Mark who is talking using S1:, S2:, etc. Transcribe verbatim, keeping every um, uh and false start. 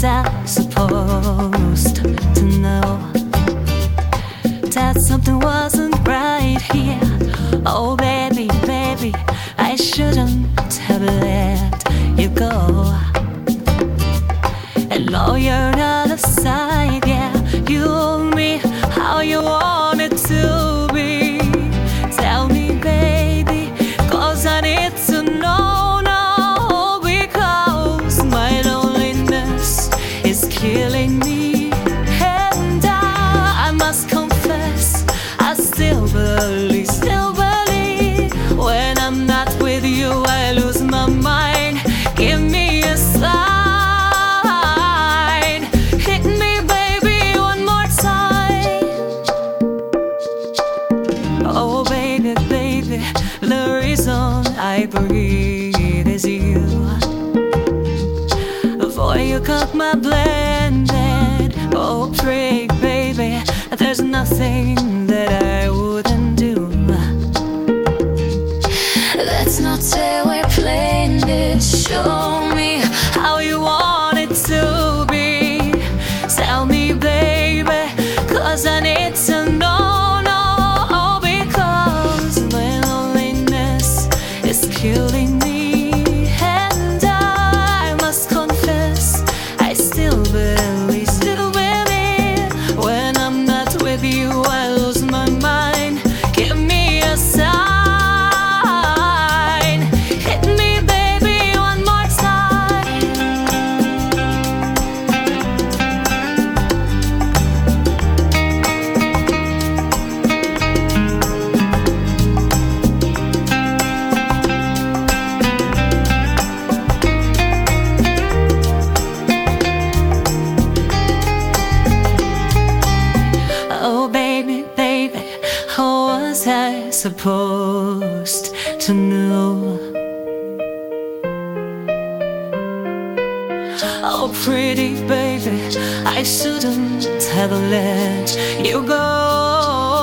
S1: I supposed to know that something wasn't right here? Oh baby, baby, I shouldn't have let you go. And now you're not aside, yeah. You told me how you want it to be. Tell me, baby, cause I need to know now. Because my loneliness is killing me. And I, I must confess, I still believe, still believe. When I'm not with you, I lose my mind. Give me a sign. Oh baby, baby, the reason I breathe is you. Before you cook my blended, oh pray, baby, there's nothing that I wouldn't do. Let's not say we're playing it. Show me how you want it to be. Tell me, baby, cause I need to know. Killing me, and I must confess, I still believe, still believe. When I'm not with you, I lose my mind. Give me a sign. Hit me, baby, one more time. Oh baby, baby, how was I supposed to know? Oh pretty baby, I shouldn't have let you go.